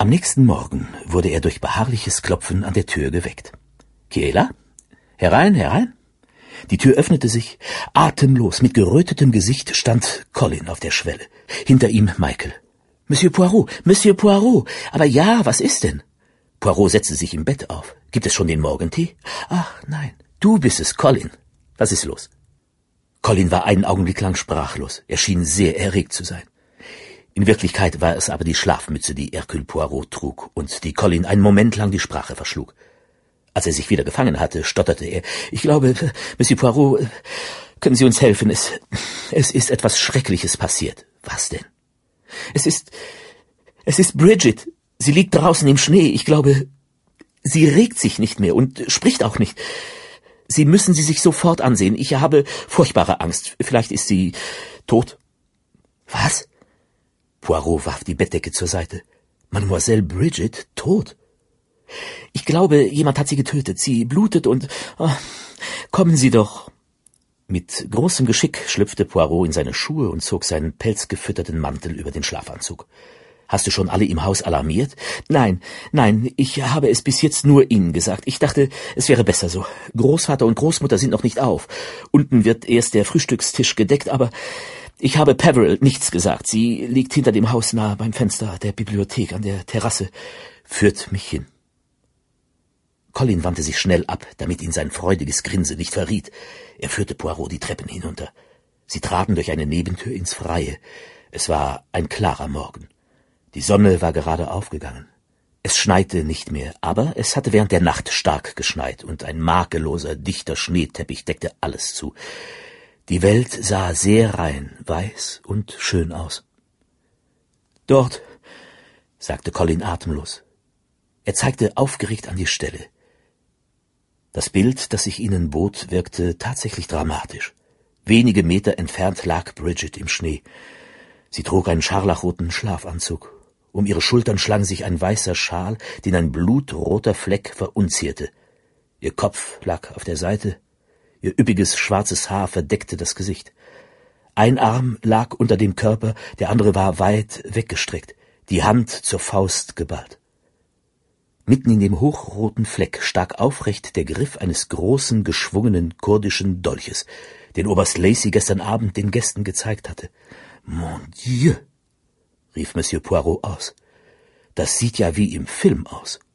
Am nächsten Morgen wurde er durch beharrliches Klopfen an der Tür geweckt. »Kiela? Herein, herein!« Die Tür öffnete sich. Atemlos, mit gerötetem Gesicht stand Colin auf der Schwelle. Hinter ihm Michael. »Monsieur Poirot! Aber ja, was ist denn?« Poirot setzte sich im Bett auf. »Gibt es schon den Morgentee?« »Ach, nein, du bist es, Colin. Was ist los?« Colin war einen Augenblick lang sprachlos. Er schien sehr erregt zu sein. In Wirklichkeit war es aber die Schlafmütze, die Hercule Poirot trug und die Colin einen Moment lang die Sprache verschlug. Als er sich wieder gefangen hatte, stotterte er. »Ich glaube, Monsieur Poirot, können Sie uns helfen? Es ist etwas Schreckliches passiert.« »Was denn?« Es ist Bridget. Sie liegt draußen im Schnee. Ich glaube, sie regt sich nicht mehr und spricht auch nicht. Sie müssen sie sich sofort ansehen. Ich habe furchtbare Angst. Vielleicht ist sie tot.« »Was?« Poirot warf die Bettdecke zur Seite. »Mademoiselle Bridget tot?« »Ich glaube, jemand hat sie getötet. Sie blutet und... Oh, kommen Sie doch.« Mit großem Geschick schlüpfte Poirot in seine Schuhe und zog seinen pelzgefütterten Mantel über den Schlafanzug. »Hast du schon alle im Haus alarmiert?« Nein, ich habe es bis jetzt nur Ihnen gesagt. Ich dachte, es wäre besser so. Großvater und Großmutter sind noch nicht auf. Unten wird erst der Frühstückstisch gedeckt, aber ich habe Peveril nichts gesagt. Sie liegt hinter dem Haus nahe beim Fenster der Bibliothek an der Terrasse. Führt mich hin.« Colin wandte sich schnell ab, damit ihn sein freudiges Grinsen nicht verriet. Er führte Poirot die Treppen hinunter. Sie traten durch eine Nebentür ins Freie. Es war ein klarer Morgen. Die Sonne war gerade aufgegangen. Es schneite nicht mehr, aber es hatte während der Nacht stark geschneit und ein makelloser, dichter Schneeteppich deckte alles zu. Die Welt sah sehr rein, weiß und schön aus. »Dort«, sagte Colin atemlos. Er zeigte aufgeregt an die Stelle. Das Bild, das sich ihnen bot, wirkte tatsächlich dramatisch. Wenige Meter entfernt lag Bridget im Schnee. Sie trug einen scharlachroten Schlafanzug. Um ihre Schultern schlang sich ein weißer Schal, den ein blutroter Fleck verunzierte. Ihr Kopf lag auf der Seite, ihr üppiges schwarzes Haar verdeckte das Gesicht. Ein Arm lag unter dem Körper, der andere war weit weggestreckt, die Hand zur Faust geballt. Mitten in dem hochroten Fleck stak aufrecht der Griff eines großen, geschwungenen kurdischen Dolches, den Oberst Lacey gestern Abend den Gästen gezeigt hatte. »Mon Dieu«, rief Monsieur Poirot aus. »Das sieht ja wie im Film aus.«